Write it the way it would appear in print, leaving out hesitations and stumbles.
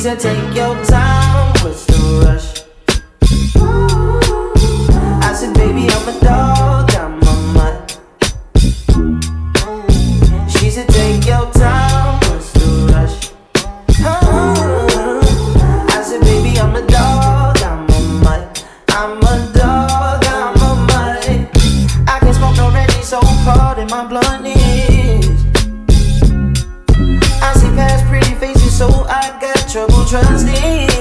said take your time, what's the rush? I said baby I'm a dog, I'm a mutt. She said take your time, what's the rush? I said baby I'm a dog, I'm a mutt. I'm a dog, I'm a mutt. I can't smoke already, so pardon my bluntness. I see past pretty faces, so I got trouble trusting.